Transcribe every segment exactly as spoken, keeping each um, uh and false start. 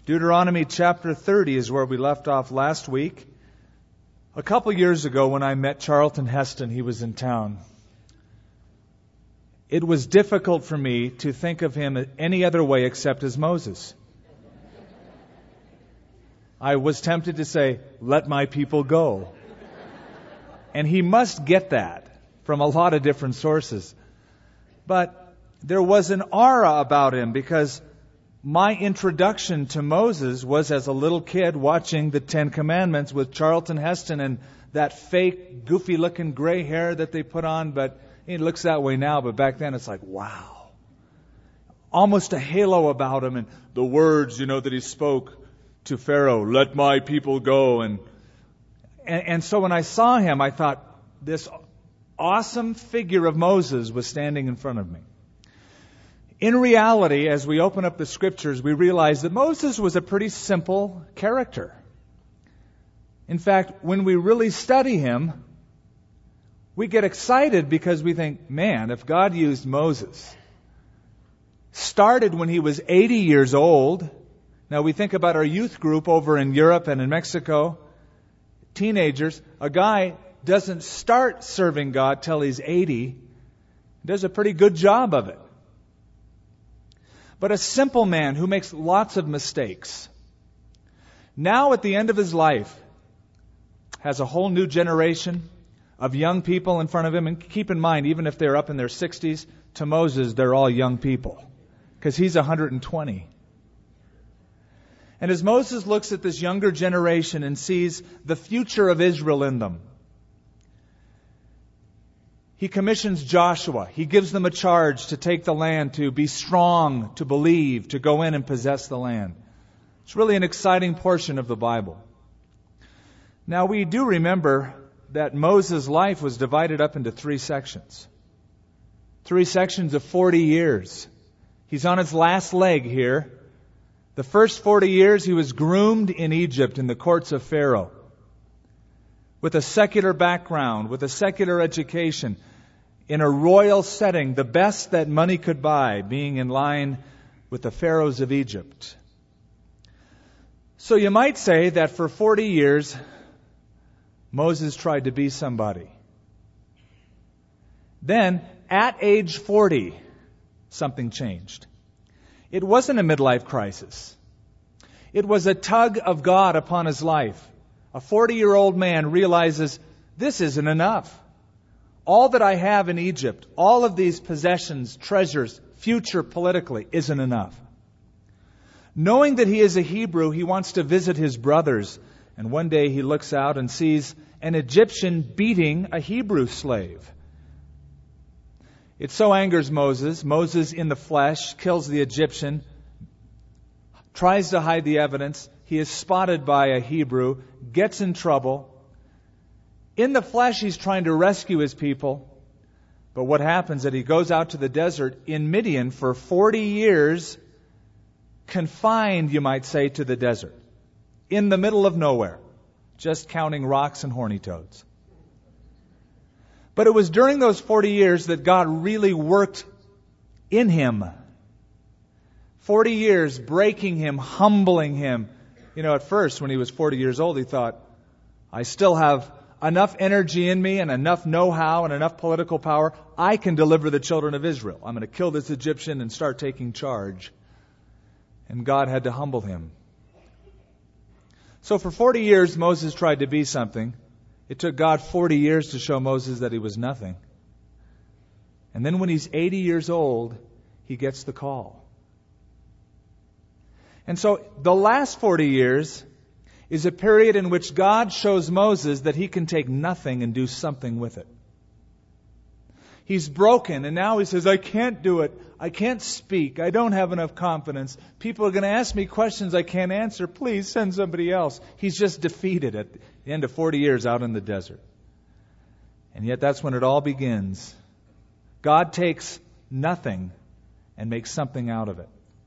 Deuteronomy chapter thirty is where we left off last week. A couple years ago when I met Charlton Heston, he was in town. It was difficult for me to think of him any other way except as Moses. I was tempted to say, "Let my people go." And he must get that from a lot of different sources. But there was an aura about him because my introduction to Moses was as a little kid watching the Ten Commandments with Charlton Heston and that fake, goofy-looking gray hair that they put on. But it looks that way now, but back then it's like, wow. Almost a halo about him and the words, you know, that he spoke to Pharaoh, "Let my people go." And, and, and so when I saw him, I thought, this awesome figure of Moses was standing in front of me. In reality, as we open up the Scriptures, we realize that Moses was a pretty simple character. In fact, when we really study him, we get excited because we think, man, if God used Moses, started when he was eighty years old. Now we think about our youth group over in Europe and in Mexico, teenagers. A guy doesn't start serving God till he's eighty. Does a pretty good job of it. But a simple man who makes lots of mistakes, now at the end of his life, has a whole new generation of young people in front of him. And keep in mind, even if they're up in their sixties, to Moses, they're all young people. Because he's one hundred twenty. And as Moses looks at this younger generation and sees the future of Israel in them, he commissions Joshua. He gives them a charge to take the land, to be strong, to believe, to go in and possess the land. It's really an exciting portion of the Bible. Now we do remember that Moses' life was divided up into three sections. Three sections of forty years. He's on his last leg here. The first forty years he was groomed in Egypt in the courts of Pharaoh. With a secular background, with a secular education, in a royal setting, the best that money could buy, being in line with the pharaohs of Egypt. So you might say that for forty years, Moses tried to be somebody. Then, at age forty, something changed. It wasn't a midlife crisis. It was a tug of God upon his life. A forty-year-old man realizes, this isn't enough. All that I have in Egypt, all of these possessions, treasures, future politically, isn't enough. Knowing that he is a Hebrew, he wants to visit his brothers. And one day he looks out and sees an Egyptian beating a Hebrew slave. It so angers Moses. Moses, in the flesh, kills the Egyptian, tries to hide the evidence. He is spotted by a Hebrew, gets in trouble. In the flesh, he's trying to rescue his people. But what happens is that he goes out to the desert in Midian for forty years, confined, you might say, to the desert, in the middle of nowhere, just counting rocks and horny toads. But it was during those forty years that God really worked in him. Forty years breaking him, humbling him. You know, at first, when he was forty years old, he thought, I still have enough energy in me and enough know-how and enough political power. I can deliver the children of Israel. I'm going to kill this Egyptian and start taking charge. And God had to humble him. So for forty years, Moses tried to be something. It took God forty years to show Moses that he was nothing. And then when he's eighty years old, he gets the call. And so the last forty years is a period in which God shows Moses that he can take nothing and do something with it. He's broken, and now he says, I can't do it. I can't speak. I don't have enough confidence. People are going to ask me questions I can't answer. Please send somebody else. He's just defeated at the end of forty years out in the desert. And yet that's when it all begins. God takes nothing and makes something out of it.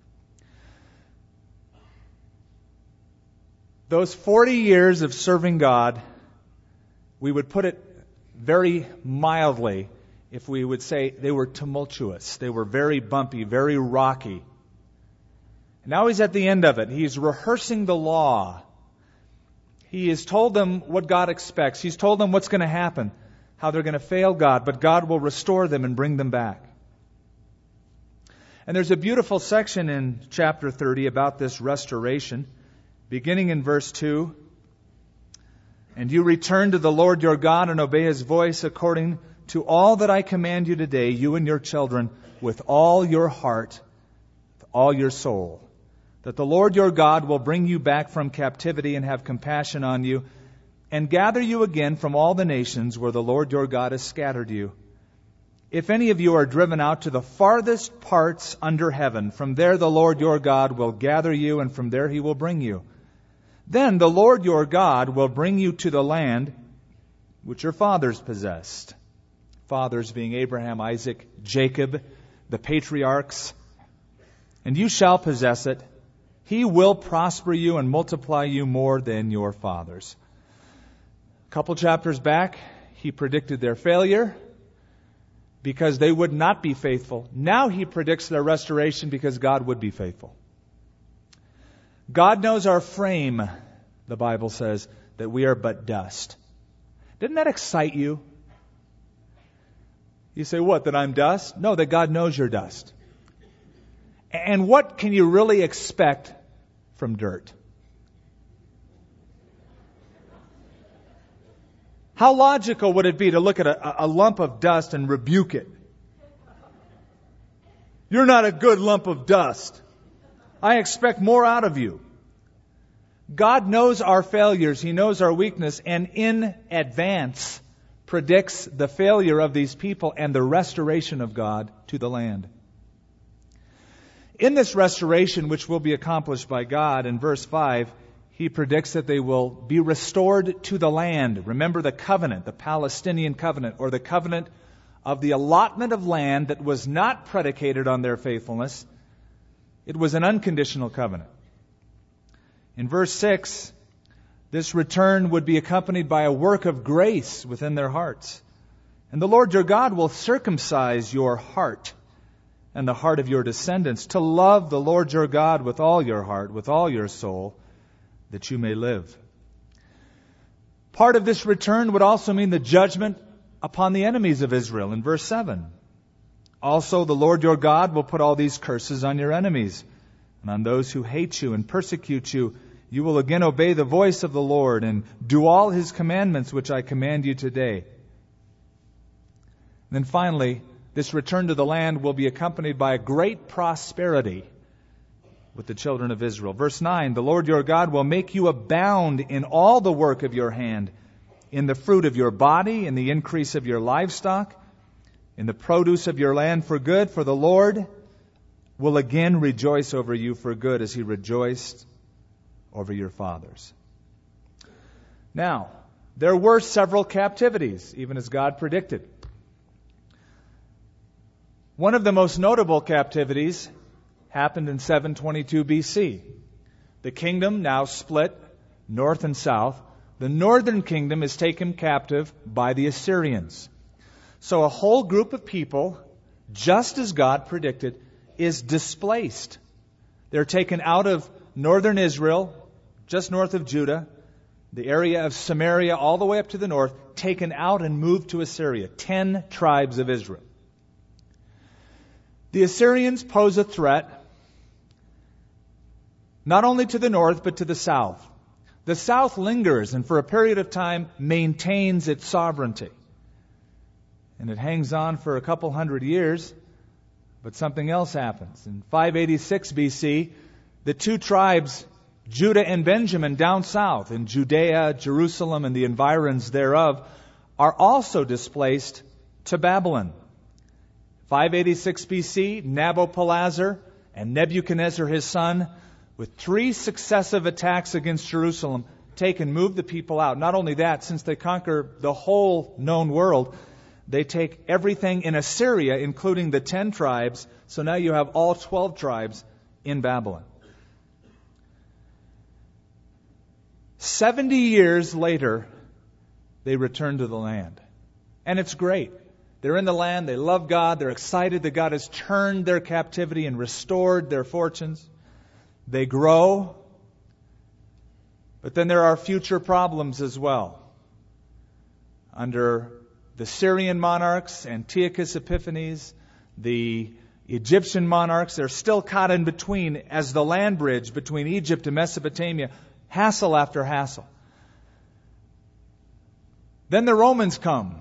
Those forty years of serving God, we would put it very mildly if we would say they were tumultuous. They were very bumpy, very rocky. Now he's at the end of it. He's rehearsing the law. He has told them what God expects. He's told them what's going to happen, how they're going to fail God, but God will restore them and bring them back. And there's a beautiful section in chapter thirty about this restoration, beginning in verse two. And you return to the Lord your God and obey His voice according to all that I command you today, you and your children, with all your heart, with all your soul. That the Lord your God will bring you back from captivity and have compassion on you, and gather you again from all the nations where the Lord your God has scattered you. If any of you are driven out to the farthest parts under heaven, from there the Lord your God will gather you, and from there He will bring you. Then the Lord your God will bring you to the land which your fathers possessed. Fathers being Abraham, Isaac, Jacob, the patriarchs. And you shall possess it. He will prosper you and multiply you more than your fathers. A couple chapters back, He predicted their failure because they would not be faithful. Now He predicts their restoration because God would be faithful. God knows our frame, the Bible says, that we are but dust. Didn't that excite you? You say, what, that I'm dust? No, that God knows you're dust. And what can you really expect from dirt? How logical would it be to look at a, a lump of dust and rebuke it? You're not a good lump of dust. I expect more out of you. God knows our failures. He knows our weakness, and in advance predicts the failure of these people and the restoration of God to the land. In this restoration, which will be accomplished by God, in verse five, He predicts that they will be restored to the land. Remember the covenant, the Palestinian covenant, or the covenant of the allotment of land that was not predicated on their faithfulness. It was an unconditional covenant. In verse six, this return would be accompanied by a work of grace within their hearts. And the Lord your God will circumcise your heart and the heart of your descendants to love the Lord your God with all your heart, with all your soul, that you may live. Part of this return would also mean the judgment upon the enemies of Israel in verse seven. Also, the Lord your God will put all these curses on your enemies, and on those who hate you and persecute you. You will again obey the voice of the Lord and do all His commandments which I command you today. And then finally, this return to the land will be accompanied by a great prosperity with the children of Israel. Verse nine, the Lord your God will make you abound in all the work of your hand, in the fruit of your body, in the increase of your livestock, in the produce of your land for good, for the Lord will again rejoice over you for good as He rejoiced over your fathers. Now, there were several captivities, even as God predicted. One of the most notable captivities happened in seven twenty-two B C. The kingdom now split north and south. The northern kingdom is taken captive by the Assyrians. So a whole group of people, just as God predicted, is displaced. They're taken out of northern Israel, just north of Judah, the area of Samaria all the way up to the north, taken out and moved to Assyria. Ten tribes of Israel. The Assyrians pose a threat not only to the north but to the south. The south lingers and for a period of time maintains its sovereignty. And it hangs on for a couple hundred years, but something else happens. In five eighty-six B C, the two tribes, Judah and Benjamin, down south in Judea, Jerusalem, and the environs thereof, are also displaced to Babylon. five eighty-six B C, Nabopolassar and Nebuchadnezzar his son, with three successive attacks against Jerusalem, take and move the people out. Not only that, since they conquer the whole known world, they take everything in Assyria, including the ten tribes, so now you have all twelve tribes in Babylon. Seventy years later, they return to the land. And it's great. They're in the land, they love God, they're excited that God has turned their captivity and restored their fortunes. They grow. But then there are future problems as well. Under the Syrian monarchs, Antiochus Epiphanes, the Egyptian monarchs, they're still caught in between as the land bridge between Egypt and Mesopotamia, hassle after hassle. Then the Romans come.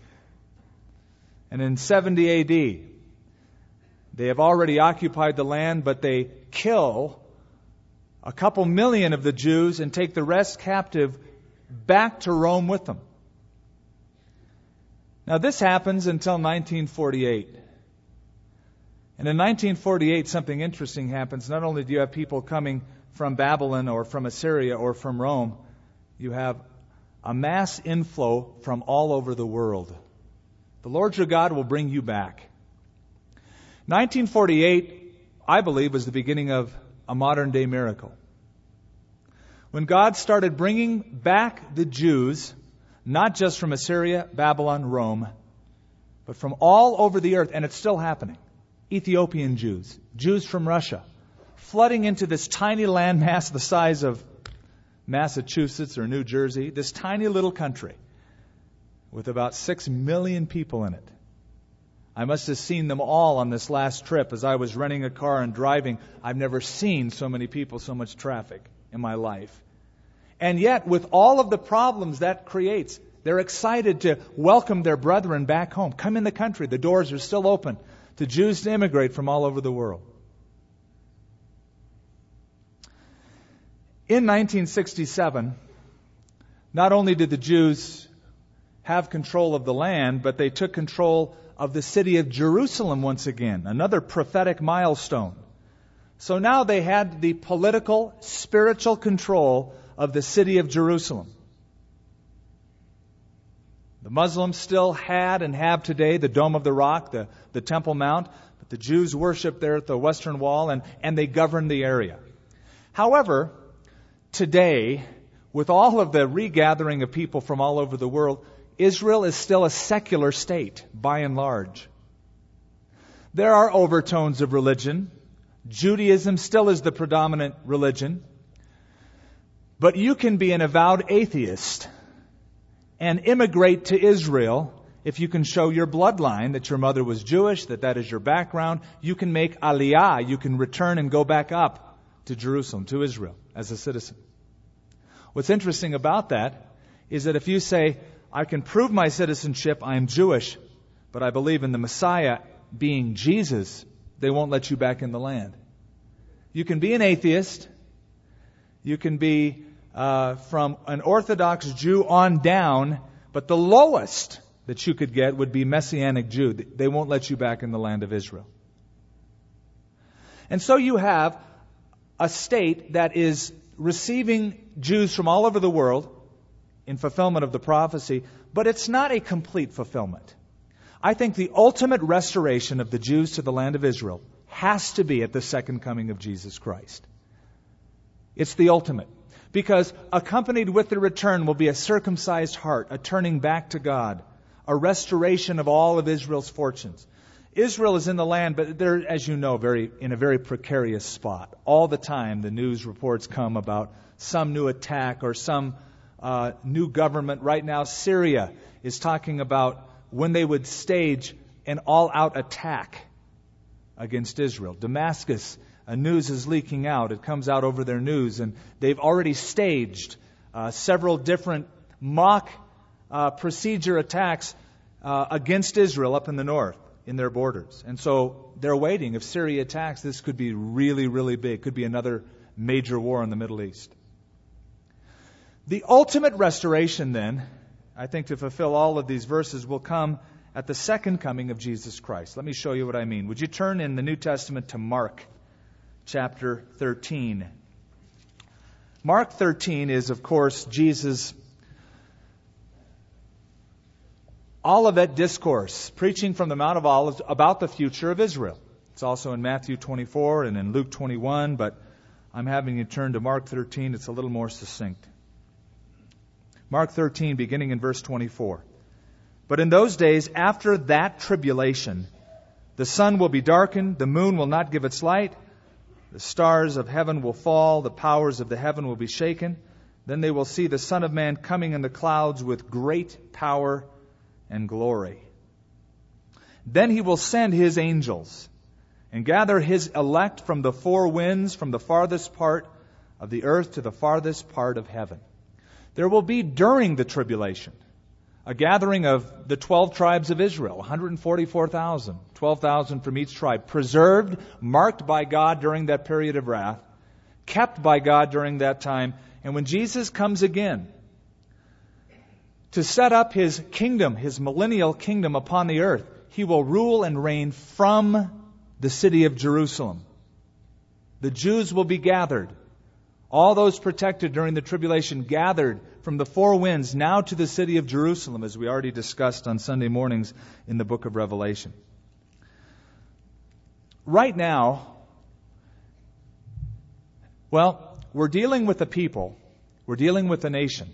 And in seventy A D, they have already occupied the land, but they kill a couple million of the Jews and take the rest captive back to Rome with them. Now this happens until nineteen forty-eight. And in nineteen forty-eight, something interesting happens. Not only do you have people coming from Babylon or from Assyria or from Rome, you have a mass inflow from all over the world. The Lord your God will bring you back. nineteen forty-eight, I believe, was the beginning of a modern day miracle. When God started bringing back the Jews, not just from Assyria, Babylon, Rome, but from all over the earth, and it's still happening. Ethiopian Jews, Jews from Russia, flooding into this tiny landmass the size of Massachusetts or New Jersey, this tiny little country with about six million people in it. I must have seen them all on this last trip as I was renting a car and driving. I've never seen so many people, so much traffic in my life. And yet, with all of the problems that creates, they're excited to welcome their brethren back home. Come in the country. The doors are still open to Jews to immigrate from all over the world. In nineteen sixty-seven, not only did the Jews have control of the land, but they took control of the city of Jerusalem once again, another prophetic milestone. So now they had the political, spiritual control of the city of Jerusalem. The Muslims still had and have today the Dome of the Rock, the, the Temple Mount, but the Jews worship there at the Western Wall, and, and they govern the area. However, today, with all of the regathering of people from all over the world, Israel is still a secular state, by and large. There are overtones of religion. Judaism still is the predominant religion. But you can be an avowed atheist and immigrate to Israel if you can show your bloodline, that your mother was Jewish, that that is your background. You can make aliyah. You can return and go back up to Jerusalem, to Israel, as a citizen. What's interesting about that is that if you say, I can prove my citizenship, I am Jewish, but I believe in the Messiah being Jesus, they won't let you back in the land. You can be an atheist. You can be uh, from an Orthodox Jew on down, but the lowest that you could get would be Messianic Jew. They won't let you back in the land of Israel. And so you have a state that is receiving Jews from all over the world in fulfillment of the prophecy, but it's not a complete fulfillment. I think the ultimate restoration of the Jews to the land of Israel has to be at the second coming of Jesus Christ. It's the ultimate. Because accompanied with the return will be a circumcised heart, a turning back to God, a restoration of all of Israel's fortunes. Israel is in the land, but they're, as you know, very in a very precarious spot. All the time the news reports come about some new attack or some uh, new government. Right now, Syria is talking about when they would stage an all-out attack against Israel. Damascus, uh, news is leaking out. It comes out over their news, and they've already staged uh, several different mock uh, procedure attacks uh, against Israel up in the north, in their borders. And so they're waiting. If Syria attacks, this could be really, really big. Could be another major war in the Middle East. The ultimate restoration then, I think, to fulfill all of these verses will come at the second coming of Jesus Christ. Let me show you what I mean. Would you turn in the New Testament to Mark chapter thirteen? Mark thirteen is, of course, Jesus' Olivet Discourse, preaching from the Mount of Olives about the future of Israel. It's also in Matthew twenty-four and in Luke twenty-one, but I'm having you turn to Mark thirteen. It's a little more succinct. Mark thirteen, beginning in verse twenty-four. But in those days, after that tribulation, the sun will be darkened, the moon will not give its light, The stars of heaven will fall, the powers of the heaven will be shaken. Then they will see the Son of Man coming in the clouds with great power and glory. Then he will send his angels and gather his elect from the four winds, from the farthest part of the earth to the farthest part of heaven. There will be during the tribulation a gathering of the twelve tribes of Israel, one hundred forty-four thousand, twelve thousand from each tribe, preserved, marked by God during that period of wrath, kept by God during that time. And when Jesus comes again to set up his kingdom, his millennial kingdom upon the earth, he will rule and reign from the city of Jerusalem. The Jews will be gathered. All those protected during the tribulation gathered from the four winds now to the city of Jerusalem, as we already discussed on Sunday mornings in the book of Revelation. Right now, well, we're dealing with a people, we're dealing with a nation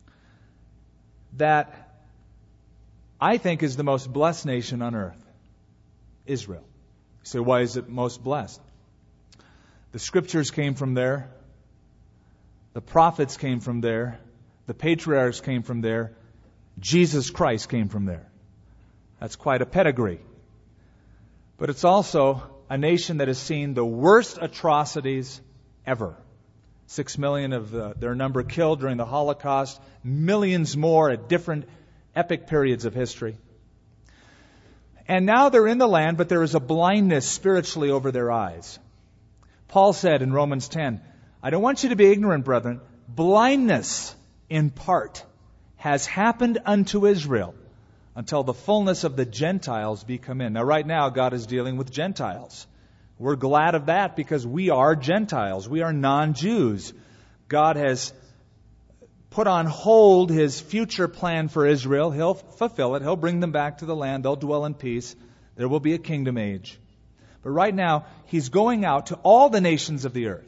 that I think is the most blessed nation on earth, Israel. You say, why is it most blessed? The scriptures came from there. The prophets came from there. The patriarchs came from there. Jesus Christ came from there. That's quite a pedigree. But it's also a nation that has seen the worst atrocities ever. Six million of the, their number killed during the Holocaust. Millions more at different epic periods of history. And now they're in the land, but there is a blindness spiritually over their eyes. Paul said in Romans ten, I don't want you to be ignorant, brethren. Blindness, in part, has happened unto Israel until the fullness of the Gentiles be come in. Now, right now, God is dealing with Gentiles. We're glad of that because we are Gentiles. We are non-Jews. God has put on hold His future plan for Israel. He'll fulfill it. He'll bring them back to the land. They'll dwell in peace. There will be a kingdom age. But right now, He's going out to all the nations of the earth.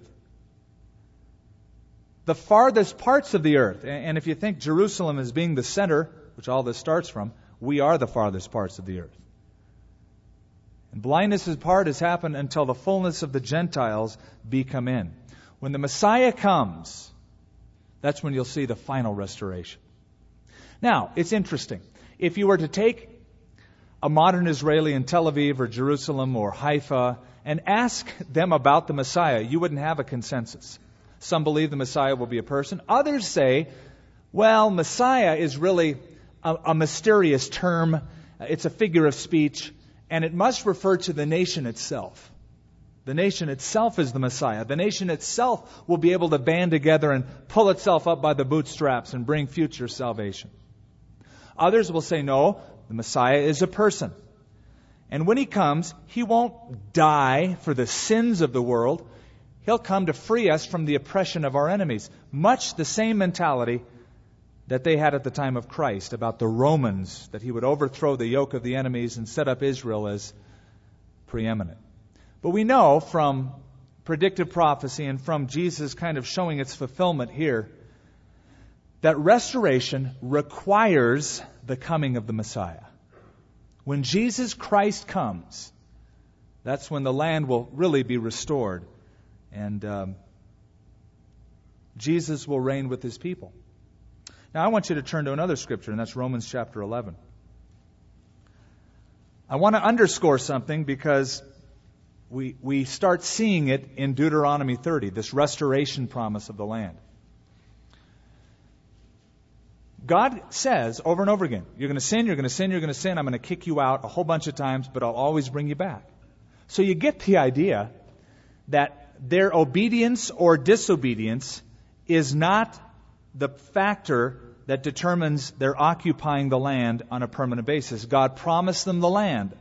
The farthest parts of the earth. And if you think Jerusalem as being the center, which all this starts from, we are the farthest parts of the earth. And blindness in part has happened until the fullness of the Gentiles be come in. When the Messiah comes, that's when you'll see the final restoration. Now, it's interesting. If you were to take a modern Israeli in Tel Aviv or Jerusalem or Haifa and ask them about the Messiah, you wouldn't have a consensus. Some believe the Messiah will be a person. Others say, well, Messiah is really a, a mysterious term. It's a figure of speech, and it must refer to the nation itself. The nation itself is the Messiah. The nation itself will be able to band together and pull itself up by the bootstraps and bring future salvation. Others will say, no, the Messiah is a person. And when He comes, He won't die for the sins of the world. He'll come to free us from the oppression of our enemies. Much the same mentality that they had at the time of Christ about the Romans, that He would overthrow the yoke of the enemies and set up Israel as preeminent. But we know from predictive prophecy and from Jesus kind of showing its fulfillment here that restoration requires the coming of the Messiah. When Jesus Christ comes, that's when the land will really be restored. And um, Jesus will reign with His people. Now I want you to turn to another scripture, and that's Romans chapter eleven. I want to underscore something because we we start seeing it in Deuteronomy thirty, this restoration promise of the land. God says over and over again, you're going to sin, you're going to sin, you're going to sin, I'm going to kick you out a whole bunch of times, but I'll always bring you back. So you get the idea that their obedience or disobedience is not the factor that determines their occupying the land on a permanent basis. God promised them the land.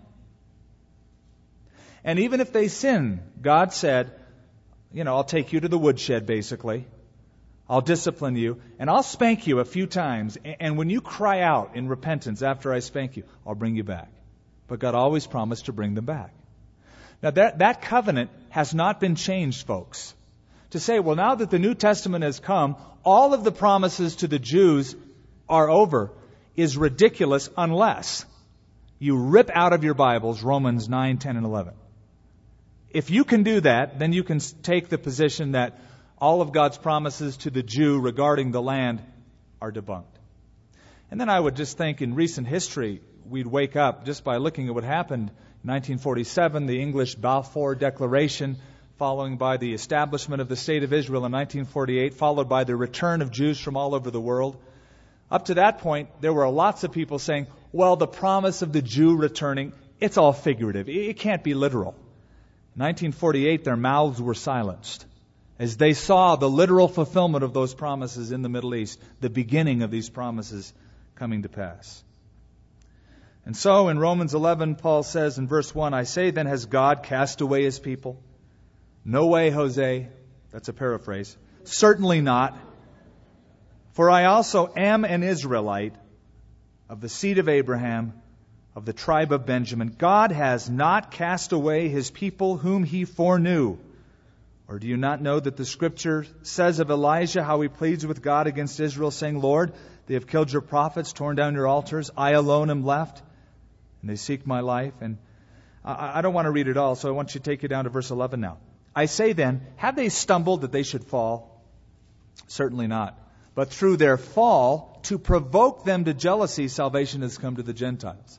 And even if they sin, God said, you know, I'll take you to the woodshed, basically. I'll discipline you, and I'll spank you a few times. And when you cry out in repentance after I spank you, I'll bring you back. But God always promised to bring them back. Now, that, that covenant has not been changed, folks. To say, well, now that the New Testament has come, all of the promises to the Jews are over, is ridiculous unless you rip out of your Bibles Romans nine, ten, and eleven. If you can do that, then you can take the position that all of God's promises to the Jew regarding the land are debunked. And then I would just think in recent history, we'd wake up just by looking at what happened in nineteen forty-seven, the English Balfour Declaration, following by the establishment of the State of Israel in nineteen forty-eight, followed by the return of Jews from all over the world. Up to that point, there were lots of people saying, well, the promise of the Jew returning, it's all figurative. It can't be literal. In nineteen forty-eight, their mouths were silenced as they saw the literal fulfillment of those promises in the Middle East, the beginning of these promises coming to pass. And so in Romans eleven, Paul says in verse one, I say then, has God cast away his people? No way, Jose. That's a paraphrase. Certainly not. For I also am an Israelite of the seed of Abraham, of the tribe of Benjamin. God has not cast away his people whom he foreknew. Or do you not know that the Scripture says of Elijah how he pleads with God against Israel, saying, Lord, they have killed your prophets, torn down your altars. I alone am left, and they seek my life. And I, I don't want to read it all, so I want you to take you down to verse eleven now. I say then, have they stumbled that they should fall? Certainly not. But through their fall, to provoke them to jealousy, salvation has come to the Gentiles.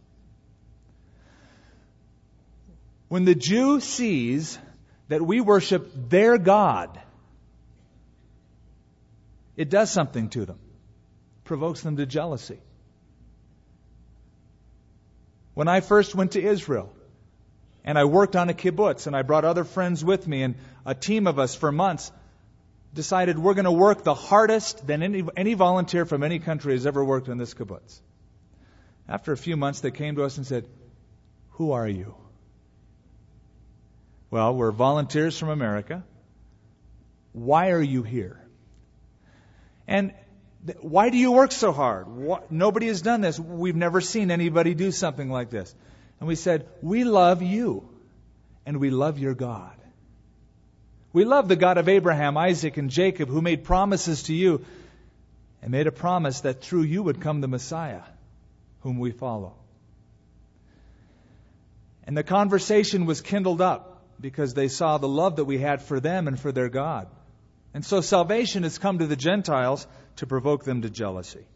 When the Jew sees that we worship their God, it does something to them. It provokes them to jealousy. When I first went to Israel, and I worked on a kibbutz, and I brought other friends with me, and a team of us for months decided we're going to work the hardest than any, any volunteer from any country has ever worked in this kibbutz. After a few months, they came to us and said, who are you? Well, we're volunteers from America. Why are you here? And th- why do you work so hard? What, nobody has done this. We've never seen anybody do something like this. And we said, we love you, and we love your God. We love the God of Abraham, Isaac, and Jacob, who made promises to you and made a promise that through you would come the Messiah, whom we follow. And the conversation was kindled up because they saw the love that we had for them and for their God. And so salvation has come to the Gentiles to provoke them to jealousy.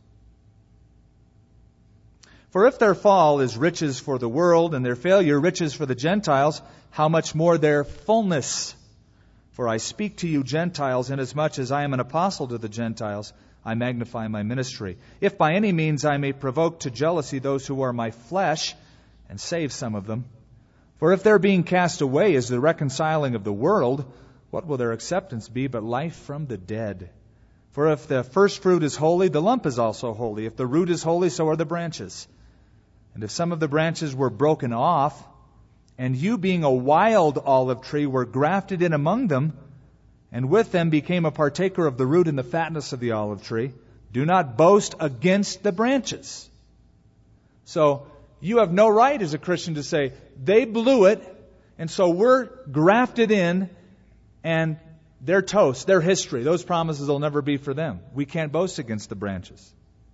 For if their fall is riches for the world and their failure riches for the Gentiles, how much more their fullness? For I speak to you Gentiles, inasmuch as I am an apostle to the Gentiles, I magnify my ministry. If by any means I may provoke to jealousy those who are my flesh, and save some of them. For if their being cast away is the reconciling of the world, what will their acceptance be but life from the dead? For if the first fruit is holy, the lump is also holy. If the root is holy, so are the branches. And if some of the branches were broken off, and you being a wild olive tree were grafted in among them, and with them became a partaker of the root and the fatness of the olive tree, do not boast against the branches. So, you have no right as a Christian to say, they blew it, and so we're grafted in, and they're toast, their history. Those promises will never be for them. We can't boast against the branches.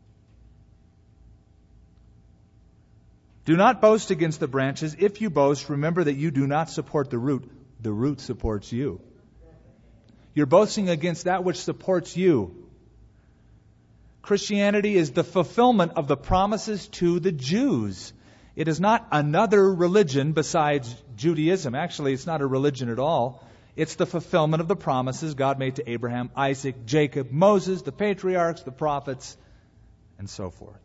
Do not boast against the branches. If you boast, remember that you do not support the root. The root supports you. You're boasting against that which supports you. Christianity is the fulfillment of the promises to the Jews. It is not another religion besides Judaism. Actually, it's not a religion at all. It's the fulfillment of the promises God made to Abraham, Isaac, Jacob, Moses, the patriarchs, the prophets, and so forth.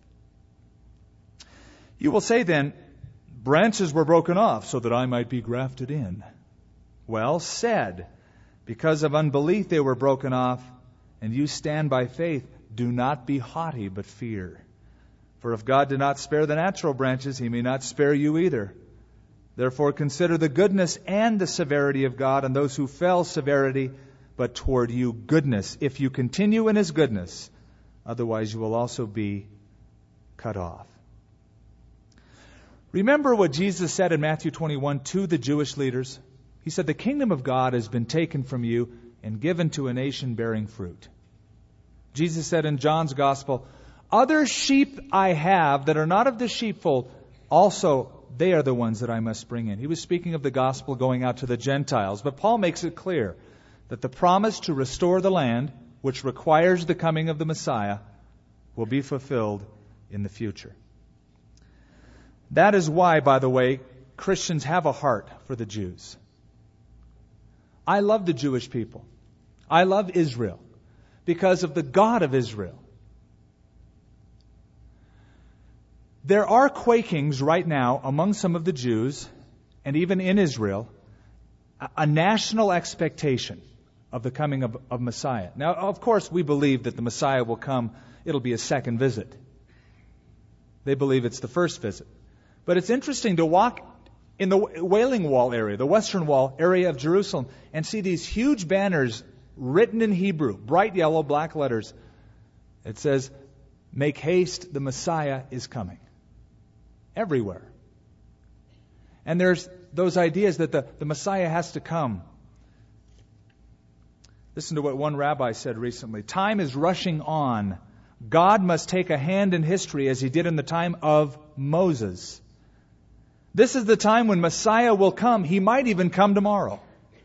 You will say then, branches were broken off so that I might be grafted in. Well said. Because of unbelief they were broken off, and you stand by faith. Do not be haughty, but fear. For if God did not spare the natural branches, He may not spare you either. Therefore consider the goodness and the severity of God, and those who fell severity, but toward you goodness, if you continue in His goodness. Otherwise you will also be cut off. Remember what Jesus said in Matthew twenty-one to the Jewish leaders? He said, the kingdom of God has been taken from you and given to a nation bearing fruit. Jesus said in John's Gospel, other sheep I have that are not of the sheepfold, also they are the ones that I must bring in. He was speaking of the gospel going out to the Gentiles. But Paul makes it clear that the promise to restore the land, which requires the coming of the Messiah, will be fulfilled in the future. That is why, by the way, Christians have a heart for the Jews. I love the Jewish people. I love Israel because of the God of Israel. There are quakings right now among some of the Jews, and even in Israel, a national expectation of the coming of, of Messiah. Now, of course, we believe that the Messiah will come. It'll be a second visit. They believe it's the first visit. But it's interesting to walk in the Wailing Wall area, the Western Wall area of Jerusalem, and see these huge banners written in Hebrew, bright yellow, black letters. It says, "Make haste, the Messiah is coming." Everywhere. And there's those ideas that the, the Messiah has to come. Listen to what one rabbi said recently. Time is rushing on. God must take a hand in history as he did in the time of Moses. This is the time when Messiah will come. He might even come tomorrow.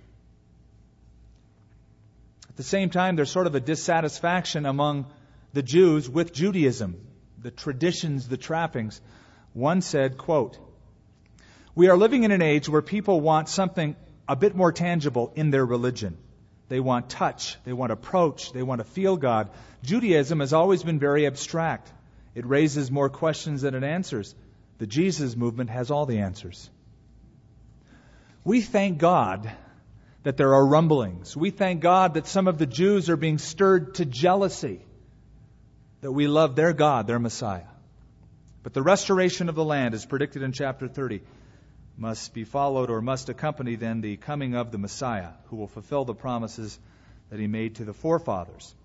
At the same time, there's sort of a dissatisfaction among the Jews with Judaism, the traditions, the trappings. One said, quote, "We are living in an age where people want something a bit more tangible in their religion. They want touch, they want approach, they want to feel God. Judaism has always been very abstract. It raises more questions than it answers. The Jesus movement has all the answers." We thank God that there are rumblings. We thank God that some of the Jews are being stirred to jealousy, that we love their God, their Messiah. But the restoration of the land, as predicted in chapter thirty, must be followed or must accompany then the coming of the Messiah, who will fulfill the promises that he made to the forefathers.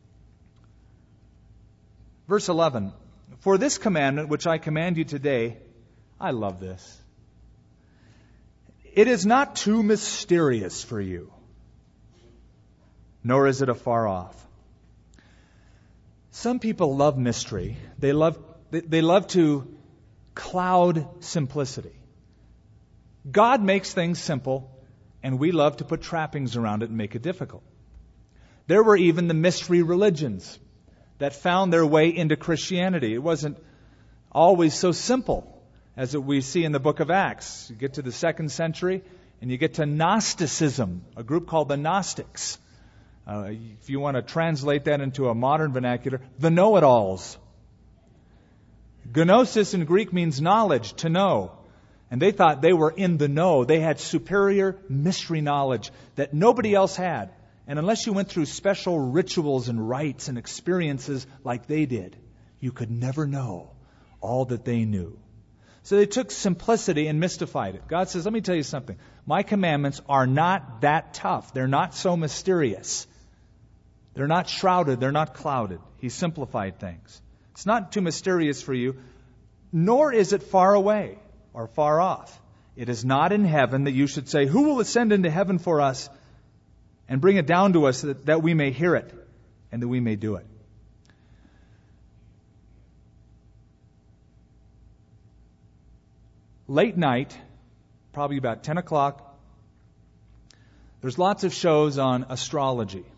Verse eleven, "For this commandment which I command you today," I love this, "it is not too mysterious for you, nor is it afar off." Some people love mystery. They love they love to cloud simplicity. God makes things simple, and we love to put trappings around it and make it difficult. There were even the mystery religions that found their way into Christianity. It wasn't always so simple as we see in the book of Acts. You get to the second century, and you get to Gnosticism, a group called the Gnostics. Uh, if you want to translate that into a modern vernacular, the know-it-alls. Gnosis in Greek means knowledge, to know. And they thought they were in the know. They had superior mystery knowledge that nobody else had. And unless you went through special rituals and rites and experiences like they did, you could never know all that they knew. So they took simplicity and mystified it. God says, let me tell you something. My commandments are not that tough. They're not so mysterious. They're not shrouded. They're not clouded. He simplified things. It's not too mysterious for you, nor is it far away or far off. It is not in heaven that you should say, "Who will ascend into heaven for us and bring it down to us that, that we may hear it and that we may do it." Late night, probably about ten o'clock, there's lots of shows on astrology.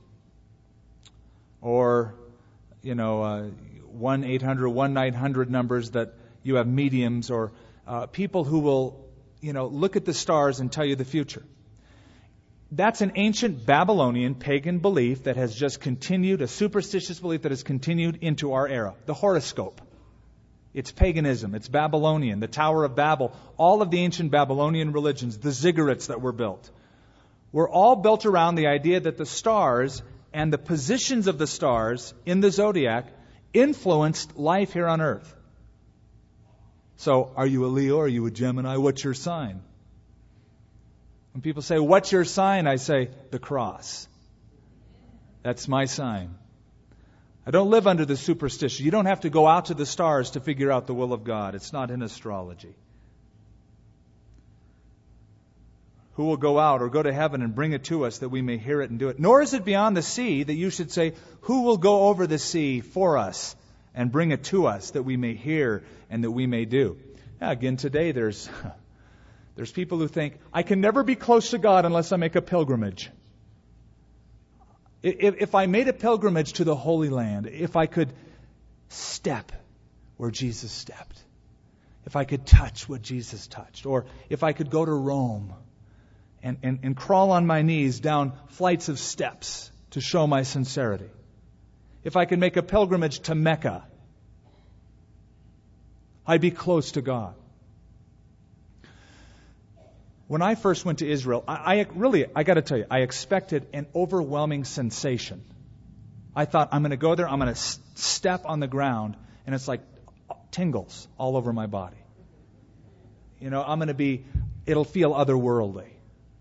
Or, you know, uh, one eight hundred, one nine hundred numbers that you have mediums or uh, people who will, you know, look at the stars and tell you the future. That's an ancient Babylonian pagan belief that has just continued, a superstitious belief that has continued into our era. The horoscope. It's paganism. It's Babylonian. The Tower of Babel. All of the ancient Babylonian religions, the ziggurats that were built, were all built around the idea that the stars and the positions of the stars in the zodiac influenced life here on earth. So, are you a Leo? Are you a Gemini? What's your sign? When people say, "What's your sign?" I say, the cross. That's my sign. I don't live under the superstition. You don't have to go out to the stars to figure out the will of God. It's not in astrology. Who will go out or go to heaven and bring it to us that we may hear it and do it? Nor is it beyond the sea that you should say, "Who will go over the sea for us and bring it to us that we may hear and that we may do?" Yeah, again, today there's there's people who think, I can never be close to God unless I make a pilgrimage. If, if I made a pilgrimage to the Holy Land, if I could step where Jesus stepped, if I could touch what Jesus touched, or if I could go to Rome and, and, and crawl on my knees down flights of steps to show my sincerity, if I could make a pilgrimage to Mecca, I'd be close to God. When I first went to Israel, I, I really, I got to tell you, I expected an overwhelming sensation. I thought, I'm going to go there, I'm going to s- step on the ground, and it's like tingles all over my body. You know, I'm going to be, it'll feel otherworldly.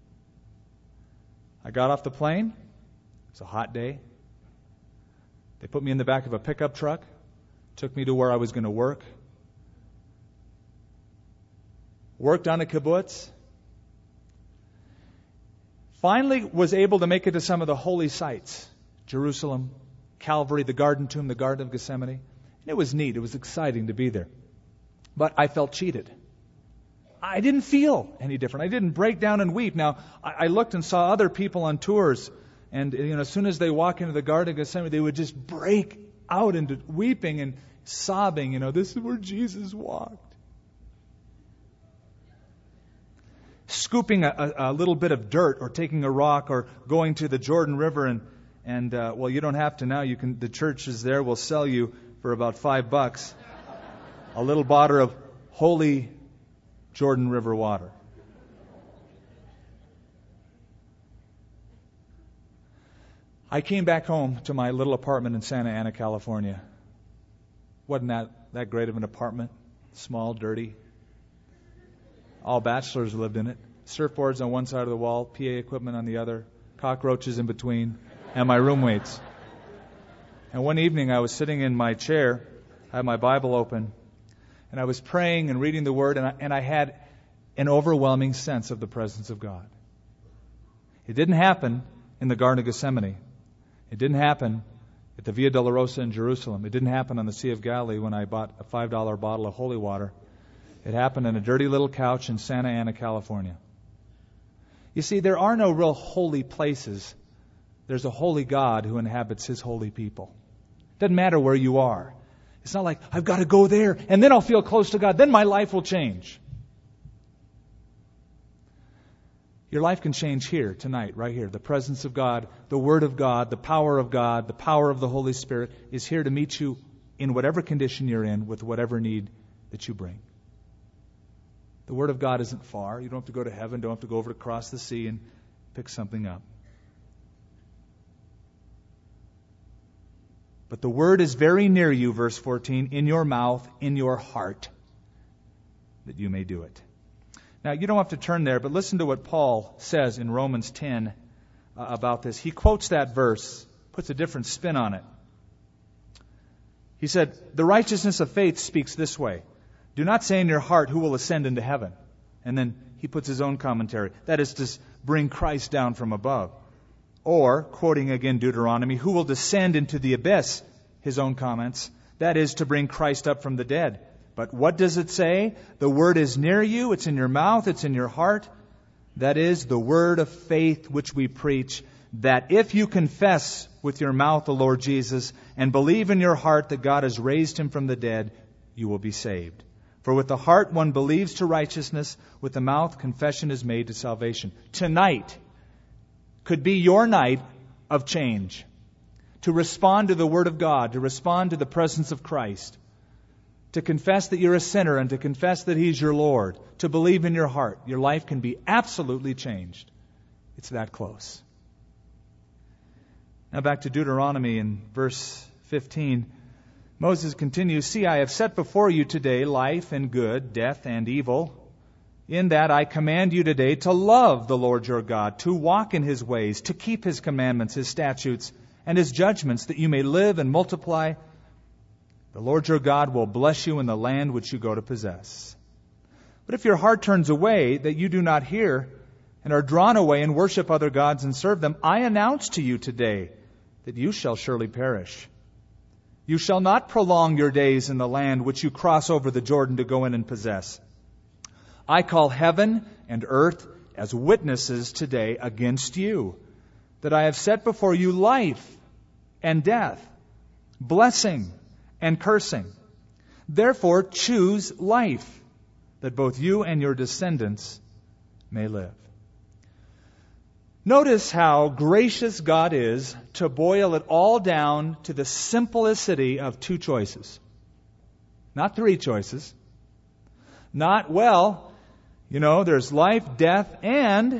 I got off the plane. It's a hot day. They put me in the back of a pickup truck, took me to where I was going to work. Worked on a kibbutz. Finally was able to make it to some of the holy sites. Jerusalem, Calvary, the Garden Tomb, the Garden of Gethsemane. And it was neat. It was exciting to be there. But I felt cheated. I didn't feel any different. I didn't break down and weep. Now, I, I looked and saw other people on tours, and you know, as soon as they walk into the Garden of Gethsemane, they would just break out into weeping and sobbing. You know, this is where Jesus walked. Scooping a, a, a little bit of dirt, or taking a rock, or going to the Jordan River, and and uh, well, you don't have to now. You can. The churches there will sell you for about five bucks a little bottle of holy Jordan River water. I came back home to my little apartment in Santa Ana, California. Wasn't that that great of an apartment? Small, dirty. All bachelors lived in it. Surfboards on one side of the wall, P A equipment on the other, cockroaches in between, and my roommates. And one evening I was sitting in my chair, I had my Bible open, and I was praying and reading the Word, and I, and I had an overwhelming sense of the presence of God. It didn't happen in the Garden of Gethsemane. It didn't happen at the Via Dolorosa in Jerusalem. It didn't happen on the Sea of Galilee when I bought a five dollar bottle of holy water. It happened on a dirty little couch in Santa Ana, California. You see, there are no real holy places. There's a holy God who inhabits His holy people. Doesn't matter where you are. It's not like, I've got to go there, and then I'll feel close to God. Then my life will change. Your life can change here, tonight, right here. The presence of God, the Word of God, the power of God, the power of the Holy Spirit is here to meet you in whatever condition you're in, with whatever need that you bring. The Word of God isn't far. You don't have to go to heaven. Don't have to go over across the sea and pick something up. But the Word is very near you, verse fourteen, in your mouth, in your heart, that you may do it. Now, you don't have to turn there, but listen to what Paul says in Romans ten uh, about this. He quotes that verse, puts a different spin on it. He said, the righteousness of faith speaks this way. Do not say in your heart, who will ascend into heaven? And then he puts his own commentary. That is to bring Christ down from above. Or, quoting again Deuteronomy, who will descend into the abyss? His own comments. That is to bring Christ up from the dead. But what does it say? The word is near you. It's in your mouth. It's in your heart. That is the word of faith which we preach. That if you confess with your mouth the Lord Jesus and believe in your heart that God has raised Him from the dead, you will be saved. For with the heart one believes to righteousness, with the mouth confession is made to salvation. Tonight could be your night of change. To respond to the Word of God, to respond to the presence of Christ. To confess that you're a sinner and to confess that He's your Lord. To believe in your heart. Your life can be absolutely changed. It's that close. Now back to Deuteronomy in verse fifteen. Moses continues, see, I have set before you today life and good, death and evil. In that I command you today to love the Lord your God, to walk in His ways, to keep His commandments, His statutes, and His judgments, that you may live and multiply. The Lord your God will bless you in the land which you go to possess. But if your heart turns away, that you do not hear, and are drawn away and worship other gods and serve them, I announce to you today that you shall surely perish. You shall not prolong your days in the land which you cross over the Jordan to go in and possess. I call heaven and earth as witnesses today against you, that I have set before you life and death, blessing and cursing. Therefore choose life, that both you and your descendants may live. Notice how gracious God is to boil it all down to the simplicity of two choices. Not three choices. Not, well, you know, there's life, death, and...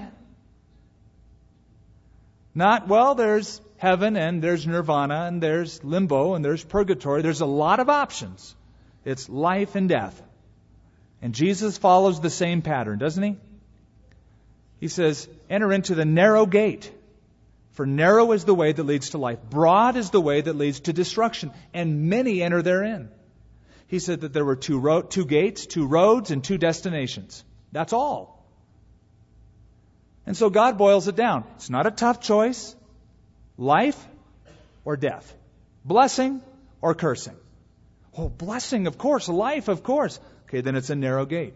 Not, well, there's heaven, and there's nirvana, and there's limbo, and there's purgatory. There's a lot of options. It's life and death. And Jesus follows the same pattern, doesn't he? He says, enter into the narrow gate. For narrow is the way that leads to life. Broad is the way that leads to destruction. And many enter therein. He said that there were two, ro- two gates, two roads, and two destinations. That's all. And so God boils it down. It's not a tough choice. Life or death. Blessing or cursing. Oh, blessing, of course. Life, of course. Okay, then it's a narrow gate.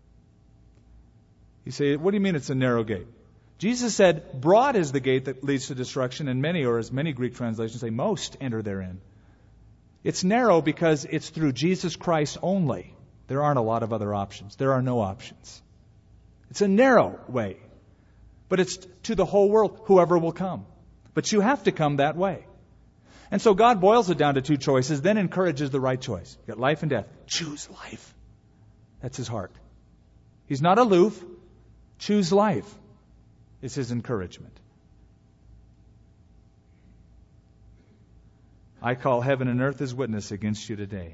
You say, what do you mean it's a narrow gate? Jesus said, broad is the gate that leads to destruction, and many, or as many Greek translations say, most enter therein. It's narrow because it's through Jesus Christ only. There aren't a lot of other options. There are no options. It's a narrow way. But it's to the whole world, whoever will come. But you have to come that way. And so God boils it down to two choices, then encourages the right choice. You've got life and death. Choose life. That's his heart. He's not aloof. Choose life is his encouragement. I call heaven and earth as witness against you today.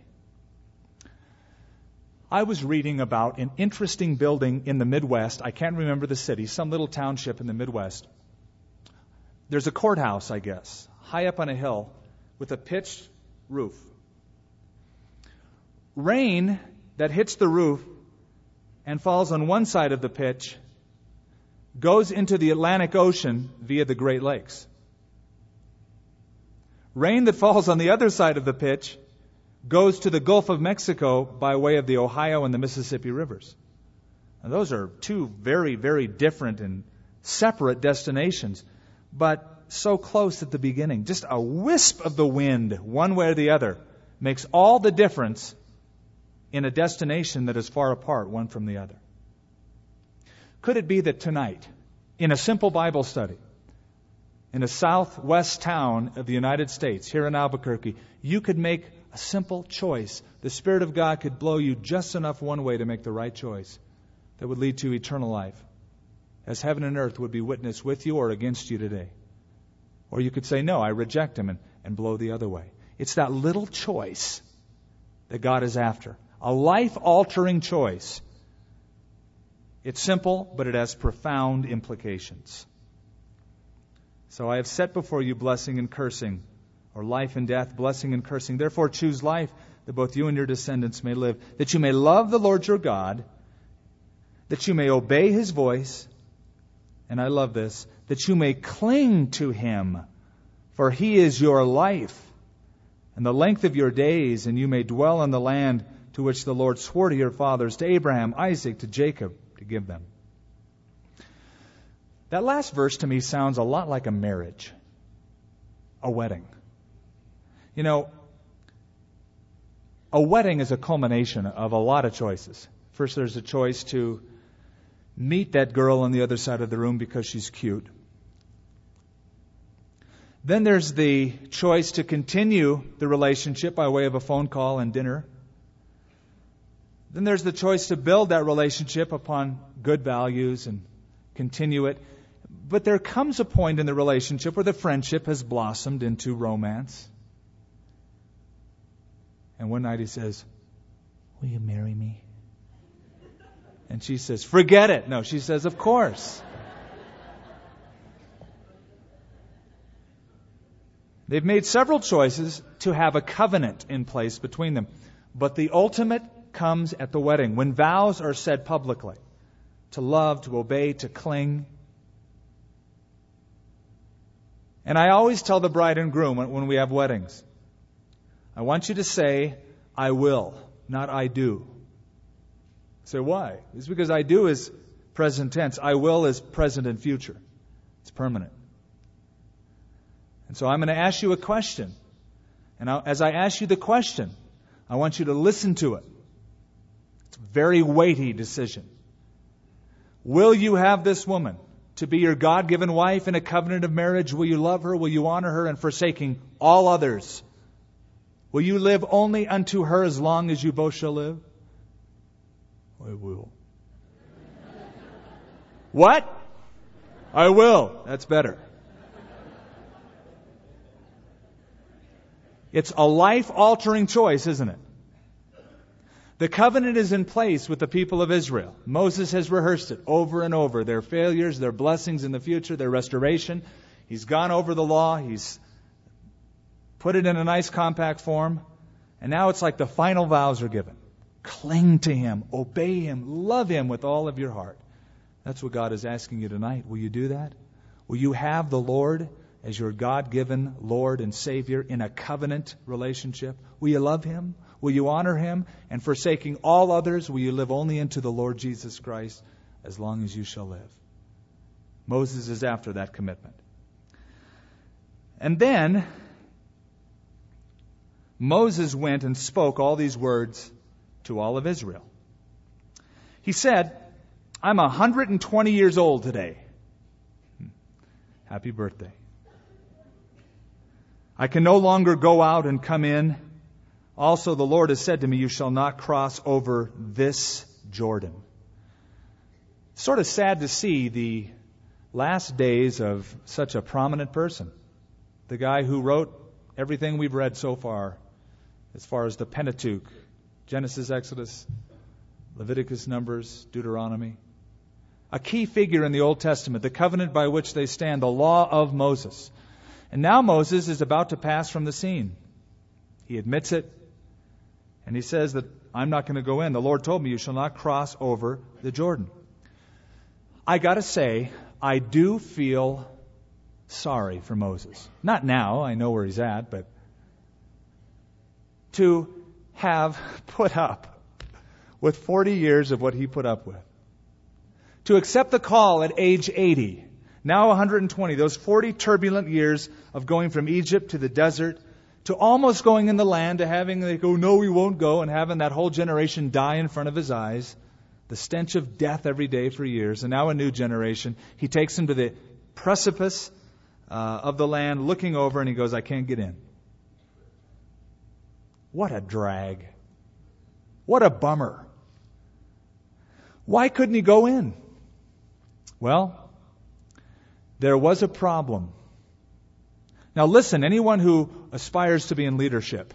I was reading about an interesting building in the Midwest. I can't remember the city, some little township in the Midwest. There's a courthouse, I guess, high up on a hill with a pitched roof. Rain that hits the roof and falls on one side of the pitch goes into the Atlantic Ocean via the Great Lakes. Rain that falls on the other side of the pitch goes to the Gulf of Mexico by way of the Ohio and the Mississippi rivers. Now, those are two very, very different and separate destinations, but so close at the beginning. Just a wisp of the wind, one way or the other, makes all the difference in a destination that is far apart one from the other. Could it be that tonight, in a simple Bible study, in a southwest town of the United States, here in Albuquerque, you could make a simple choice. The Spirit of God could blow you just enough one way to make the right choice that would lead to eternal life, as heaven and earth would be witness with you or against you today. Or you could say, no, I reject him, and, and blow the other way. It's that little choice that God is after. A life-altering choice. It's simple, but it has profound implications. So I have set before you blessing and cursing, or life and death, blessing and cursing. Therefore choose life, that both you and your descendants may live, that you may love the Lord your God, that you may obey his voice, and I love this, that you may cling to him, for he is your life, and the length of your days, and you may dwell in the land to which the Lord swore to your fathers, to Abraham, Isaac, to Jacob, to give them. That last verse to me sounds a lot like a marriage, a wedding. You know, a wedding is a culmination of a lot of choices. First, there's a choice to meet that girl on the other side of the room because she's cute. Then there's the choice to continue the relationship by way of a phone call and dinner. Then there's the choice to build that relationship upon good values and continue it. But there comes a point in the relationship where the friendship has blossomed into romance. And one night he says, will you marry me? And she says, forget it. No, she says, of course. They've made several choices to have a covenant in place between them. But the ultimate comes at the wedding, when vows are said publicly. To love, to obey, to cling. And I always tell the bride and groom when, when we have weddings, I want you to say, I will, not I do. Say, why? It's because I do is present tense. I will is present and future. It's permanent. And so I'm going to ask you a question. And I'll, as I ask you the question, I want you to listen to it. It's a very weighty decision. Will you have this woman to be your God-given wife in a covenant of marriage? Will you love her? Will you honor her? And forsaking all others, will you live only unto her as long as you both shall live? I will. What? I will. That's better. It's a life-altering choice, isn't it? The covenant is in place with the people of Israel. Moses has rehearsed it over and over. Their failures, their blessings in the future, their restoration. He's gone over the law. He's put it in a nice compact form. And now it's like the final vows are given. Cling to Him. Obey Him. Love Him with all of your heart. That's what God is asking you tonight. Will you do that? Will you have the Lord as your God-given Lord and Savior in a covenant relationship? Will you love Him? Will you honor Him? And forsaking all others, will you live only unto the Lord Jesus Christ as long as you shall live? Moses is after that commitment. And then Moses went and spoke all these words to all of Israel. He said, I'm one hundred twenty years old today. Happy birthday. I can no longer go out and come in. Also, the Lord has said to me, you shall not cross over this Jordan. Sort of sad to see the last days of such a prominent person. The guy who wrote everything we've read so far, as far as the Pentateuch, Genesis, Exodus, Leviticus, Numbers, Deuteronomy. A key figure in the Old Testament, the covenant by which they stand, the law of Moses. And now Moses is about to pass from the scene. He admits it. And he says that I'm not going to go in. The Lord told me you shall not cross over the Jordan. I got to say, I do feel sorry for Moses. Not now, I know where he's at, but to have put up with forty years of what he put up with. To accept the call at age eighty, now one hundred twenty, those forty turbulent years of going from Egypt to the desert, to almost going in the land, to having they go, no, we won't go, and having that whole generation die in front of his eyes, the stench of death every day for years, and now a new generation. He takes him to the precipice uh, of the land, looking over, and he goes, I can't get in. What a drag. What a bummer. Why couldn't he go in? Well, there was a problem. Now listen, anyone who aspires to be in leadership,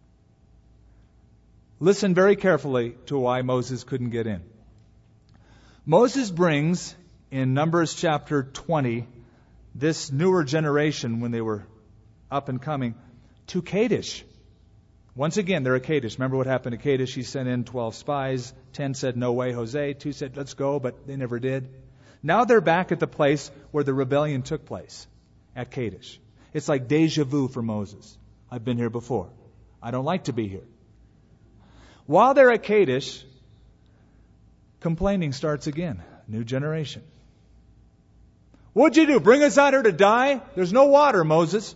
listen very carefully to why Moses couldn't get in. Moses brings, in Numbers chapter twenty, this newer generation, when they were up and coming, to Kadesh. Once again, they're at Kadesh. Remember what happened to Kadesh? He sent in twelve spies. Ten said, no way, Jose. Two said, let's go, but they never did. Now they're back at the place where the rebellion took place, at Kadesh. It's like deja vu for Moses. I've been here before. I don't like to be here. While they're at Kadesh, complaining starts again. New generation. What'd you do? Bring us out here to die? There's no water, Moses.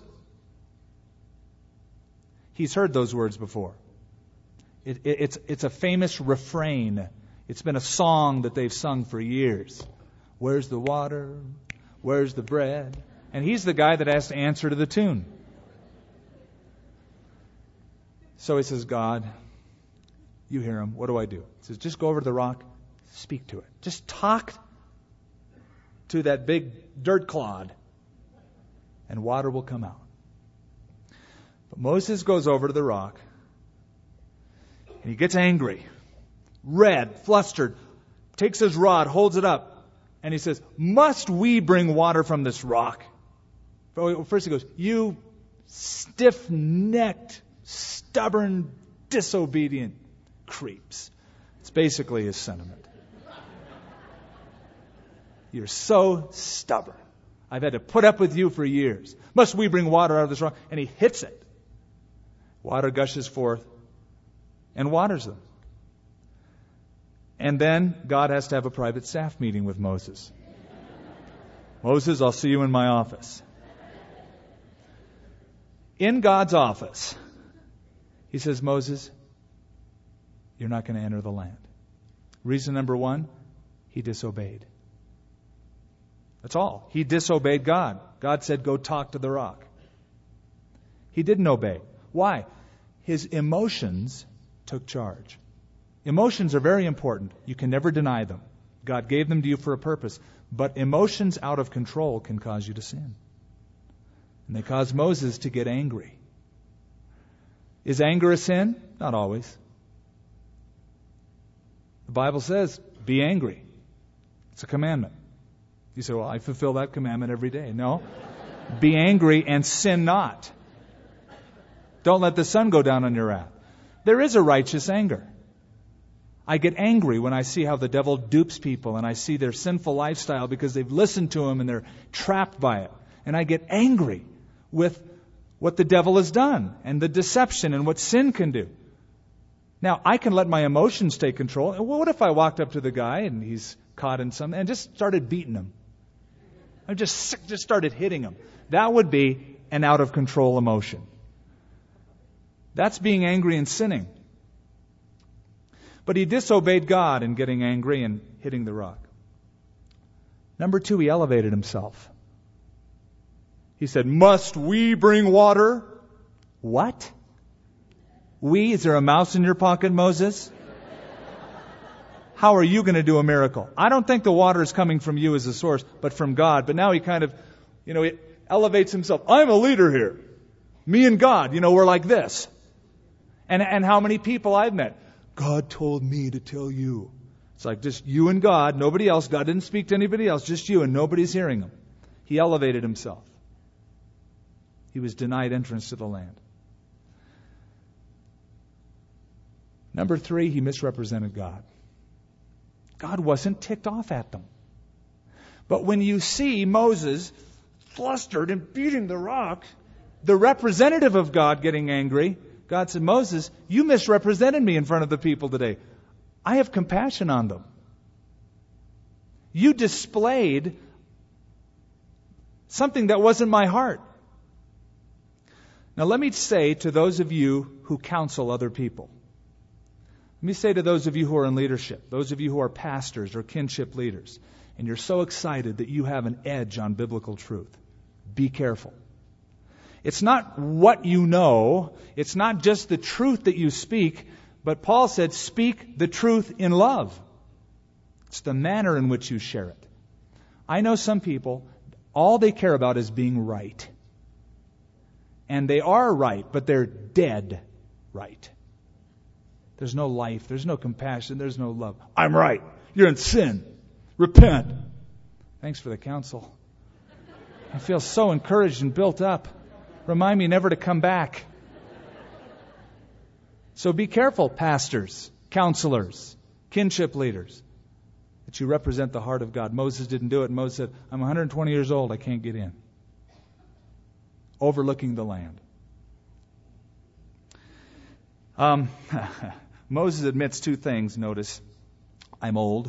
He's heard those words before. It, it, it's, it's a famous refrain. It's been a song that they've sung for years. Where's the water? Where's the bread? And he's the guy that has to answer to the tune. So he says, God, you hear him. What do I do? He says, just go over to the rock, speak to it. Just talk to that big dirt clod, and water will come out. But Moses goes over to the rock, and he gets angry, red, flustered, takes his rod, holds it up, and he says, must we bring water from this rock? First he goes, you stiff-necked, stubborn, disobedient creeps. It's basically his sentiment. You're so stubborn. I've had to put up with you for years. Must we bring water out of this rock? And he hits it. Water gushes forth and waters them. And then God has to have a private staff meeting with Moses. Moses, I'll see you in my office. In God's office, he says, Moses, you're not going to enter the land. Reason number one, he disobeyed. That's all. He disobeyed God. God said, go talk to the rock. He didn't obey. Why? His emotions took charge. Emotions are very important. You can never deny them. God gave them to you for a purpose. But emotions out of control can cause you to sin. And they caused Moses to get angry. Is anger a sin? Not always. The Bible says, be angry. It's a commandment. You say, well, I fulfill that commandment every day. No. Be angry and sin not. Don't let the sun go down on your wrath. There is a righteous anger. I get angry when I see how the devil dupes people and I see their sinful lifestyle because they've listened to him and they're trapped by it. And I get angry with what the devil has done and the deception and what sin can do. Now, I can let my emotions take control. And what if I walked up to the guy and he's caught in something and just started beating him? I just, just started hitting him. That would be an out-of-control emotion. That's being angry and sinning. But he disobeyed God in getting angry and hitting the rock. Number two, he elevated himself. He said, must we bring water? What? We? Is there a mouse in your pocket, Moses? How are you going to do a miracle? I don't think the water is coming from you as a source, but from God. But now he kind of, you know, he elevates himself. I'm a leader here. Me and God, you know, we're like this. And, and how many people I've met. God told me to tell you. It's like just you and God, nobody else. God didn't speak to anybody else, just you, and nobody's hearing him. He elevated himself. He was denied entrance to the land. Number three, he misrepresented God. God wasn't ticked off at them. But when you see Moses flustered and beating the rock, the representative of God getting angry, God said, Moses, you misrepresented me in front of the people today. I have compassion on them. You displayed something that wasn't my heart. Now let me say to those of you who counsel other people, let me say to those of you who are in leadership, those of you who are pastors or kinship leaders, and you're so excited that you have an edge on biblical truth, be careful. It's not what you know. It's not just the truth that you speak. But Paul said, speak the truth in love. It's the manner in which you share it. I know some people, all they care about is being right. And they are right, but they're dead right. There's no life. There's no compassion. There's no love. I'm right. You're in sin. Repent. Thanks for the counsel. I feel so encouraged and built up. Remind me never to come back. So be careful, pastors, counselors, kinship leaders, that you represent the heart of God. Moses didn't do it. Moses said, I'm one hundred twenty years old. I can't get in. Overlooking the land. Um, Moses admits two things, notice. I'm old.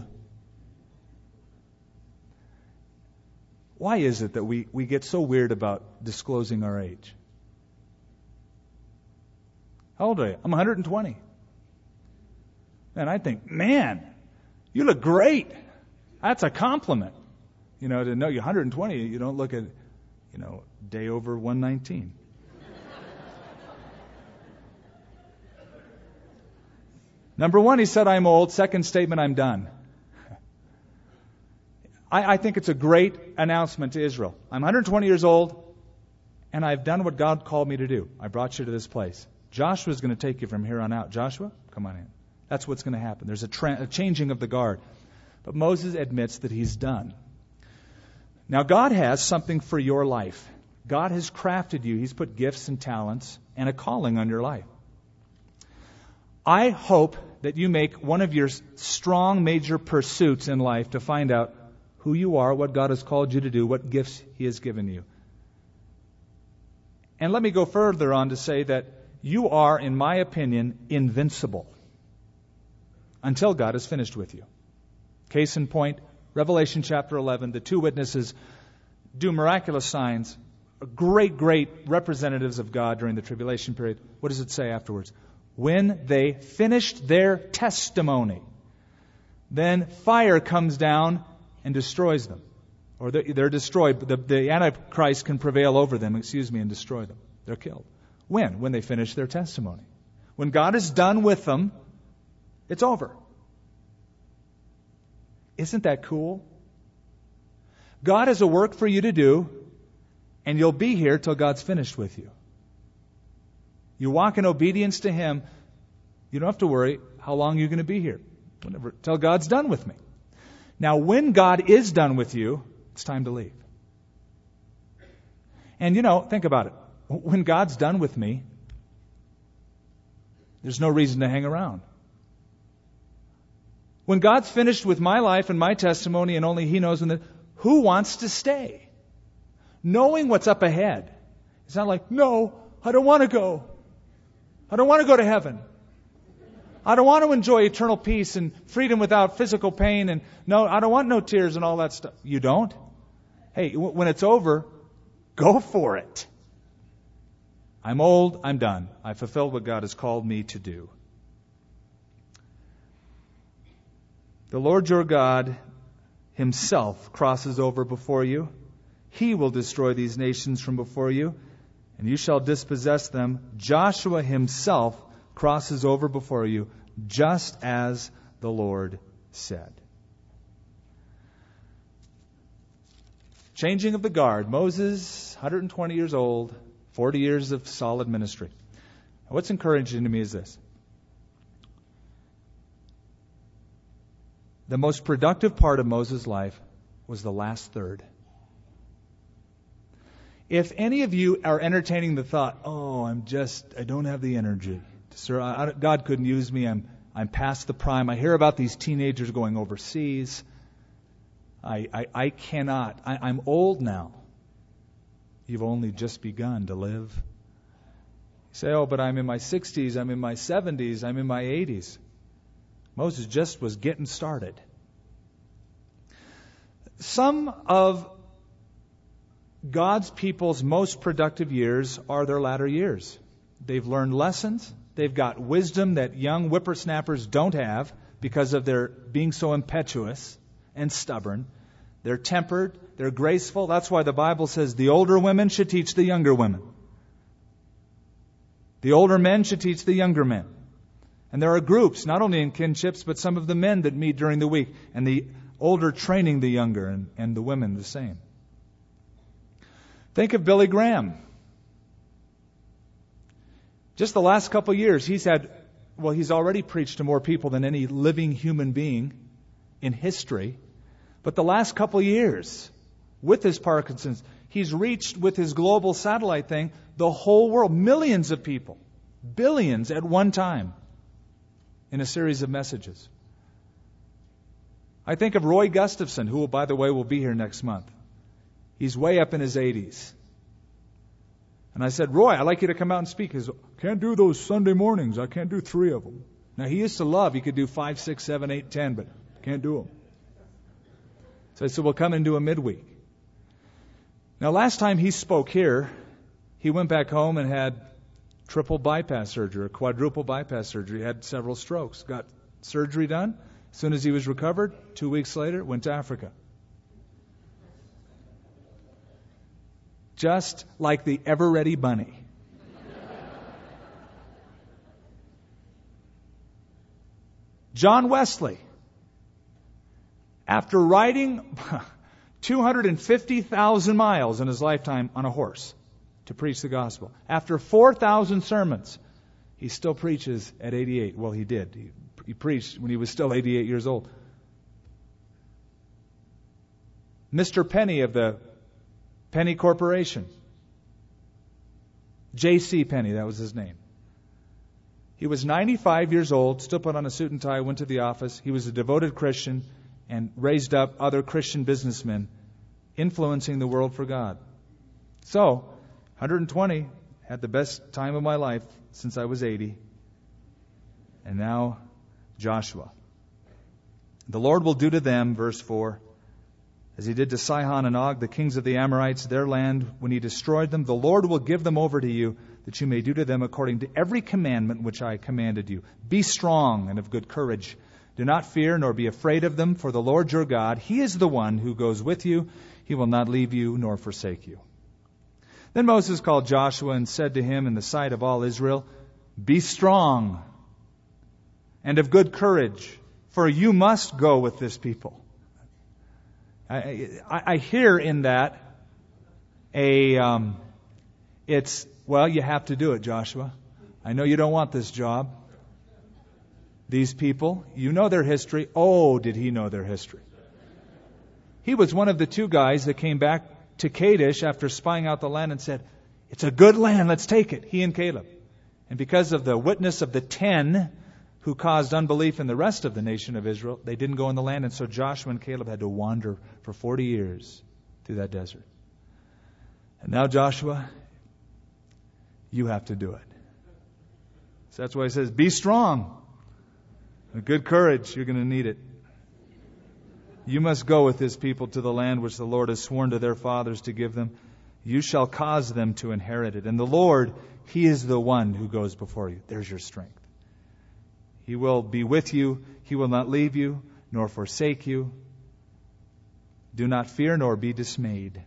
Why is it that we, we get so weird about disclosing our age? How old are you? I'm one hundred twenty. And I think, man, you look great. That's a compliment. You know, to know you're one hundred twenty, you don't look at, you know, day over one nineteen. Number one, he said, I'm old. Second statement, I'm done. I, I think it's a great announcement to Israel. I'm one hundred twenty years old, and I've done what God called me to do. I brought you to this place. Joshua's going to take you from here on out. Joshua, come on in. That's what's going to happen. There's a, tra- a changing of the guard. But Moses admits that he's done. Now, God has something for your life. God has crafted you. He's put gifts and talents and a calling on your life. I hope that you make one of your strong major pursuits in life to find out who you are, what God has called you to do, what gifts He has given you. And let me go further on to say that you are, in my opinion, invincible. until God is finished with you. Case in point, Revelation chapter eleven, the two witnesses do miraculous signs, great, great representatives of God during the tribulation period. What does it say afterwards? When they finished their testimony, then fire comes down and destroys them. Or they're destroyed. The, the Antichrist can prevail over them, excuse me, and destroy them. They're killed. When? When they finish their testimony. When God is done with them, it's over. Isn't that cool? God has a work for you to do, and you'll be here till God's finished with you. You walk in obedience to Him, you don't have to worry how long you're going to be here. Whenever, till God's done with me. Now, when God is done with you, it's time to leave. And you know, think about it. When God's done with me, there's no reason to hang around. When God's finished with my life and my testimony, and only He knows when the, who wants to stay? Knowing what's up ahead. It's not like, no, I don't want to go. I don't want to go to heaven. I don't want to enjoy eternal peace and freedom without physical pain, and no, I don't want no tears and all that stuff. You don't? Hey, w- when it's over, go for it. I'm old, I'm done. I fulfilled what God has called me to do. The Lord your God Himself crosses over before you. He will destroy these nations from before you, and you shall dispossess them. Joshua himself crosses over before you, just as the Lord said. Changing of the guard. Moses, one hundred twenty years old, forty years of solid ministry. What's encouraging to me is this. The most productive part of Moses' life was the last third. If any of you are entertaining the thought, oh, I'm just, I don't have the energy. Sir, I, God couldn't use me. I'm I'm past the prime. I hear about these teenagers going overseas. I I, I cannot. I, I'm old now. You've only just begun to live. You say, oh, but I'm in my sixties. I'm in my seventies. I'm in my eighties. Moses just was getting started. Some of God's people's most productive years are their latter years. They've learned lessons. They've got wisdom that young whippersnappers don't have because of their being so impetuous and stubborn. They're tempered. They're graceful. That's why the Bible says the older women should teach the younger women. The older men should teach the younger men. And there are groups, not only in kinships, but some of the men that meet during the week. And the older training the younger, and, and the women the same. Think of Billy Graham. Just the last couple of years, he's had, well, he's already preached to more people than any living human being in history. But the last couple of years, with his Parkinson's, he's reached, with his global satellite thing, the whole world. Millions of people. Billions at one time. In a series of messages. I think of Roy Gustafson, who, by the way, will be here next month. He's way up in his eighties. And I said, Roy, I'd like you to come out and speak. He said, can't do those Sunday mornings. I can't do three of them. Now, he used to love, he could do five, six, seven, eight, ten, but can't do them. So I said, well, come and do a midweek. Now, last time he spoke here, he went back home and had triple bypass surgery, or quadruple bypass surgery. He had several strokes. Got surgery done. As soon as he was recovered, two weeks later, went to Africa. Just like the ever-ready bunny. John Wesley, after riding two hundred fifty thousand miles in his lifetime on a horse to preach the gospel, after four thousand sermons, he still preaches at eighty-eight. Well, he did. He, he preached when he was still eighty-eight years old. Mister Penny of the Penny Corporation. J C Penny, that was his name. He was ninety-five years old, still put on a suit and tie, went to the office. He was a devoted Christian and raised up other Christian businessmen, influencing the world for God. So, one hundred twenty, had the best time of my life since I was eighty. And now, Joshua. The Lord will do to them, verse four, as he did to Sihon and Og, the kings of the Amorites, their land, when he destroyed them. The Lord will give them over to you, that you may do to them according to every commandment which I commanded you. Be strong and of good courage. Do not fear nor be afraid of them, for the Lord your God, he is the one who goes with you. He will not leave you nor forsake you. Then Moses called Joshua and said to him in the sight of all Israel, Be strong and of good courage, for you must go with this people. I, I, I hear in that a, um, it's, well, you have to do it, Joshua. I know you don't want this job. These people, you know their history. Oh, did he know their history? He was one of the two guys that came back to Kadesh after spying out the land and said, It's a good land, let's take it. He and Caleb. And because of the witness of the ten who caused unbelief in the rest of the nation of Israel, they didn't go in the land. And so Joshua and Caleb had to wander for forty years through that desert. And now, Joshua, you have to do it. So that's why he says, Be strong. With good courage, you're going to need it. You must go with this people to the land which the Lord has sworn to their fathers to give them. You shall cause them to inherit it. And the Lord, he is the one who goes before you. There's your strength. He will be with you. He will not leave you nor forsake you. Do not fear nor be dismayed.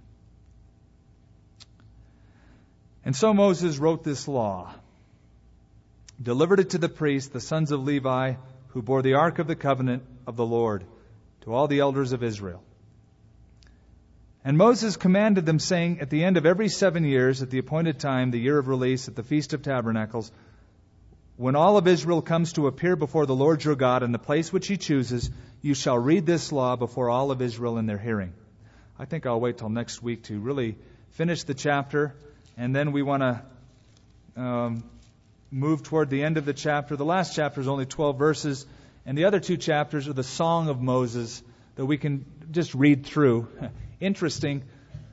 And so Moses wrote this law, delivered it to the priests, the sons of Levi, who bore the ark of the covenant of the Lord, to all the elders of Israel. And Moses commanded them, saying, At the end of every seven years, at the appointed time, the year of release, at the Feast of Tabernacles, when all of Israel comes to appear before the Lord your God in the place which he chooses, you shall read this law before all of Israel in their hearing. I think I'll wait till next week to really finish the chapter, and then we want to um, move toward the end of the chapter. The last chapter is only twelve verses, and the other two chapters are the Song of Moses that we can just read through. Interesting.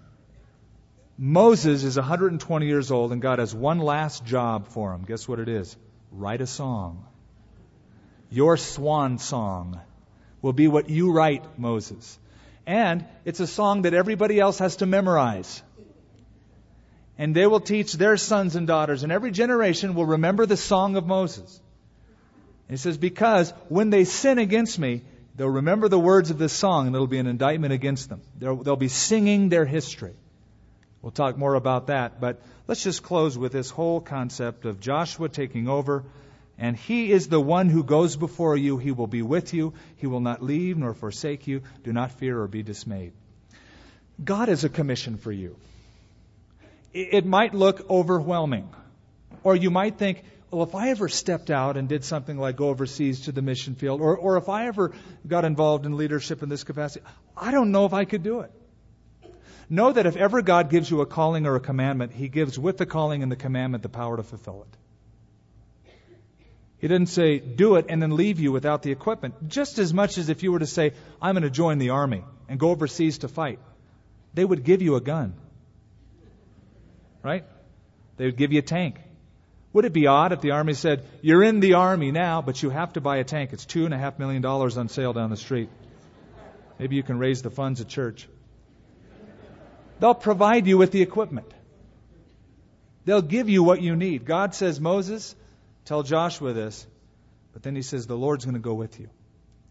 Moses is one hundred twenty years old, and God has one last job for him. Guess what it is? Write a song. Your swan song will be what you write, Moses. And it's a song that everybody else has to memorize. And they will teach their sons and daughters, and every generation will remember the song of Moses. And he says, because when they sin against me, they'll remember the words of this song, and it'll be an indictment against them. They'll, they'll be singing their history. We'll talk more about that, but let's just close with this whole concept of Joshua taking over. And he is the one who goes before you. He will be with you. He will not leave nor forsake you. Do not fear or be dismayed. God has a commission for you. It might look overwhelming. Or you might think, well, if I ever stepped out and did something like go overseas to the mission field, or, or if I ever got involved in leadership in this capacity, I don't know if I could do it. Know that if ever God gives you a calling or a commandment, he gives with the calling and the commandment the power to fulfill it. He didn't say, do it and then leave you without the equipment. Just as much as if you were to say, I'm going to join the army and go overseas to fight. They would give you a gun. Right? They would give you a tank. Would it be odd if the army said, you're in the army now, but you have to buy a tank. It's two and a half million dollars on sale down the street. Maybe you can raise the funds at church. They'll provide you with the equipment. They'll give you what you need. God says, Moses, tell Joshua this. But then he says, the Lord's going to go with you.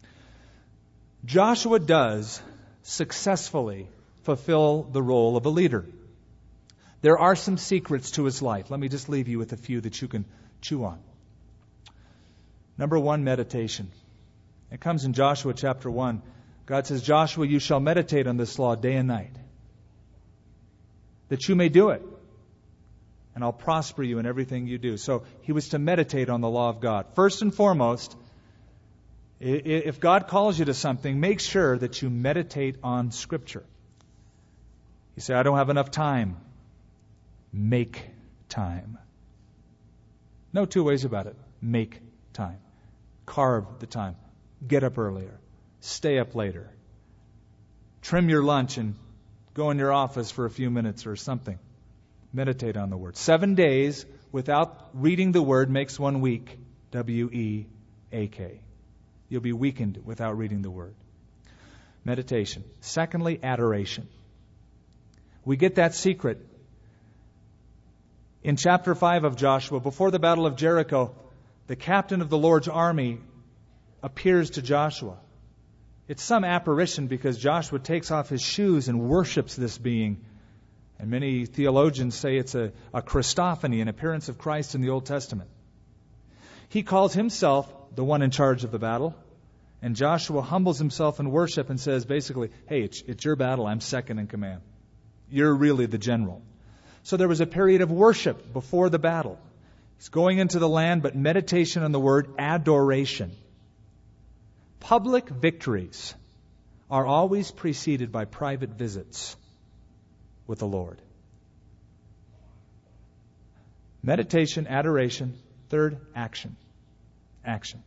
Joshua does successfully fulfill the role of a leader. There are some secrets to his life. Let me just leave you with a few that you can chew on. Number one, meditation. It comes in Joshua chapter one. God says, Joshua, you shall meditate on this law day and night, that you may do it, and I'll prosper you in everything you do. So he was to meditate on the law of God. First and foremost, if God calls you to something, make sure that you meditate on Scripture. You say, I don't have enough time. Make time. No two ways about it. Make time. Carve the time. Get up earlier. Stay up later. Trim your lunch and go in your office for a few minutes or something. Meditate on the Word. Seven days without reading the Word makes one week. W E A K. You'll be weakened without reading the Word. Meditation. Secondly, adoration. We get that secret in chapter five of Joshua. Before the battle of Jericho, the captain of the Lord's army appears to Joshua. It's some apparition because Joshua takes off his shoes and worships this being. And many theologians say it's a, a Christophany, an appearance of Christ in the Old Testament. He calls himself the one in charge of the battle. And Joshua humbles himself in worship and says basically, hey, it's, it's your battle. I'm second in command. You're really the general. So there was a period of worship before the battle. He's going into the land, but meditation on the word adoration. Public victories are always preceded by private visits with the Lord. Meditation, adoration. Third, action. Action.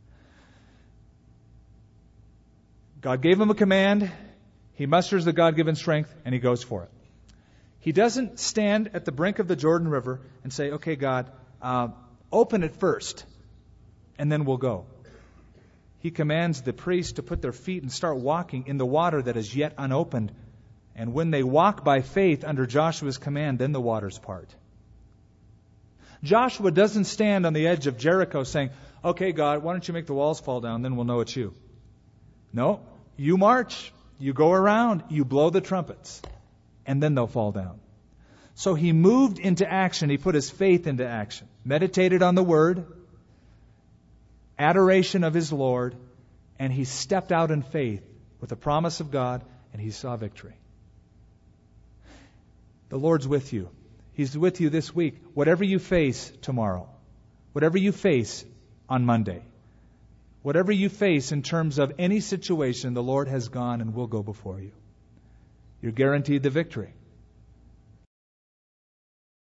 God gave him a command. He musters the God-given strength, and he goes for it. He doesn't stand at the brink of the Jordan River and say, okay, God, uh, open it first, and then we'll go. He commands the priests to put their feet and start walking in the water that is yet unopened. And when they walk by faith under Joshua's command, then the waters part. Joshua doesn't stand on the edge of Jericho saying, okay, God, why don't you make the walls fall down, then we'll know it's you. No, you march, you go around, you blow the trumpets, and then they'll fall down. So he moved into action. He put his faith into action. Meditated on the Word, adoration of his Lord, and he stepped out in faith with the promise of God, and he saw victory. The Lord's with you. He's with you this week. Whatever you face tomorrow, whatever you face on Monday, whatever you face in terms of any situation, the Lord has gone and will go before you. You're guaranteed the victory.